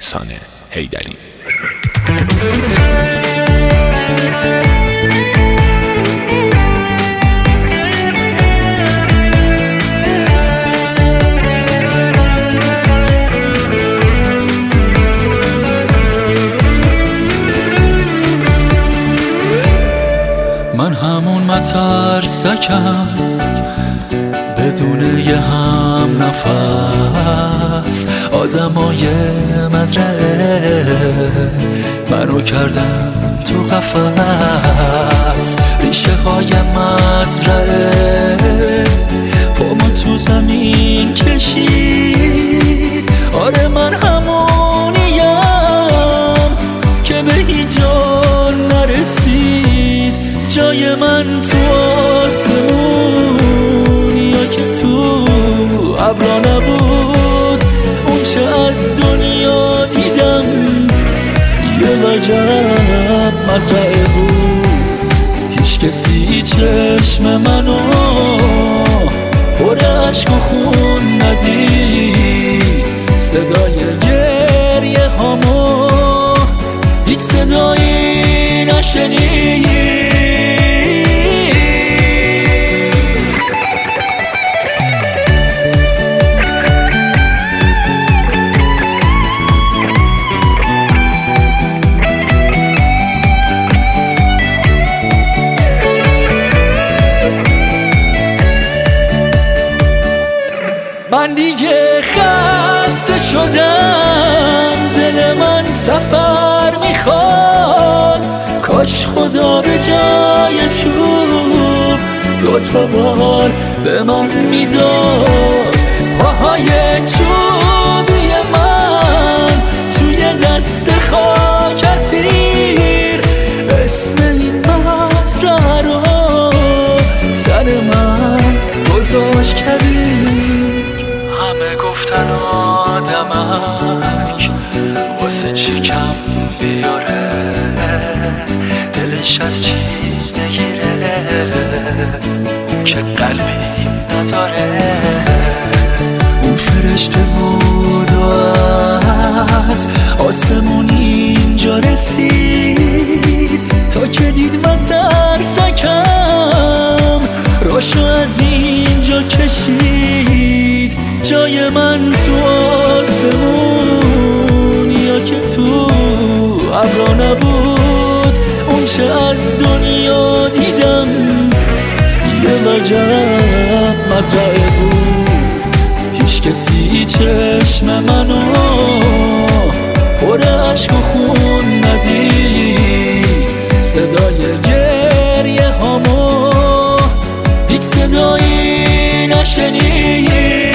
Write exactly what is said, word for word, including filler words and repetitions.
احسان حیدری. من همون مترسکم بدون یه هم نفس، آدمای مزرعه منو کردن تو قفس، ریشه های مزرعه پامو تو زمین کشید. آره من همونیم که به هیچ جا نرسید، جای من تو آسمون یا که تو ابرا نبود. اون چه از دنیا دیدم یه وجب مزرعه بود، هیچ کسی چشم منو پر عشق و خون ندید. صدای گریه هامو هیچ صدایی نشنید. من دیگه خسته شدم، دل من سفر میخواد. کاش خدا به جای چوب دوتا بال به من میداد. پاهای چوبی من توی دست خاک اسیر، اسم این مزرعه رو تن من گذاشت کبیر. همه گفتن آدمک واسه چی کم بیاره، دلش از چی نگیره، اون که قلبی نداره. اون فرشته بود و از آسمون اینجا رسید، تا که دید من ترسکم راشو از اینجا کشید. جای من تو آسمون یا که تو ابرا نبود. اون چه از دنیا دیدم یه وجب مزرعه بود، هیچ کسی چشم منو پر عشق و خون ندید. صدای گریه هامو هیچ صدایی نشنید.